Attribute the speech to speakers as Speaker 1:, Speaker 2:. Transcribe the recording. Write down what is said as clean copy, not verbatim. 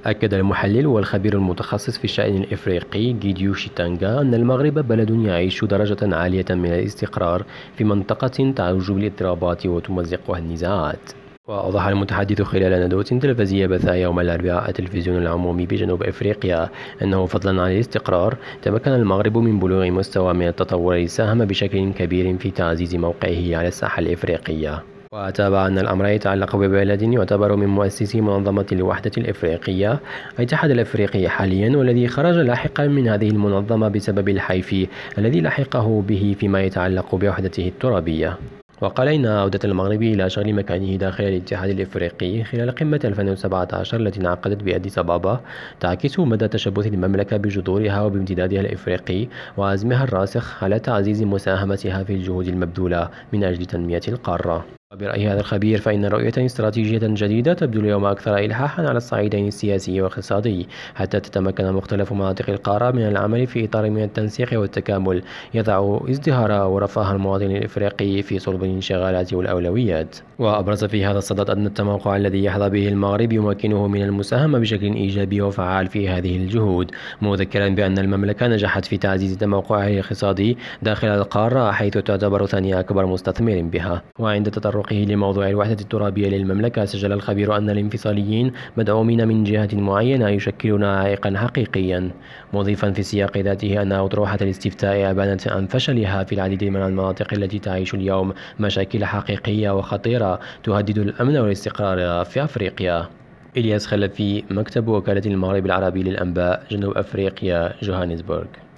Speaker 1: أكد المحلل والخبير المتخصص في الشأن الإفريقي جيديو شيتانغا أن المغرب بلد يعيش درجة عالية من الاستقرار في منطقة تعج بالاضطرابات وتمزقها النزاعات. وأوضح المتحدث خلال ندوة تلفزيونية بثها يوم الأربعاء التلفزيون العمومي بجنوب أفريقيا أنه فضلا عن الاستقرار تمكن المغرب من بلوغ مستوى من التطور ساهم بشكل كبير في تعزيز موقعه على الساحة الإفريقية. وتابع أن الأمر يتعلق ببلد يعتبر من مؤسسي منظمة الوحدة الإفريقية الاتحاد الإفريقي حاليا، والذي خرج لاحقا من هذه المنظمة بسبب الحيف الذي لحقه به فيما يتعلق بوحدته الترابية. وقال إن عودة المغرب إلى شغل مكانه داخل الاتحاد الإفريقي خلال قمة 2017 التي انعقدت بأديس أبابا تعكس مدى تشبث المملكة بجذورها وبامتدادها الإفريقي وعزمها الراسخ على تعزيز مساهمتها في الجهود المبذولة من أجل تنمية القارة. وبرأي هذا الخبير فإن رؤية استراتيجية جديدة تبدو اليوم أكثر إلحاحا على الصعيدين السياسي والاقتصادي، حتى تتمكن مختلف مناطق القارة من العمل في إطار من التنسيق والتكامل يضع ازدهار ورفاه المواطن الإفريقي في صلب الانشغالات والأولويات. وأبرز في هذا الصدد أن التموقع الذي يحظى به المغرب يمكنه من المساهمة بشكل إيجابي وفعال في هذه الجهود، مذكرا بأن المملكة نجحت في تعزيز تموقعها الاقتصادي داخل القارة حيث تعتبر ثاني أكبر مستثمر بها. وعند تطرقه لموضوع الوحدة الترابية للمملكة سجل الخبير أن الانفصاليين مدعومين من جهة معينة يشكلون عائقا حقيقيا، مضيفا في السياق ذاته أن أطروحة الاستفتاء أبانت عن فشلها في العديد من المناطق التي تعيش اليوم مشاكل حقيقية وخطيرة تهدد الأمن والاستقرار في أفريقيا. إلياس خلفي، مكتب وكالة المغرب العربي للأنباء، جنوب أفريقيا، جوهانسبورغ.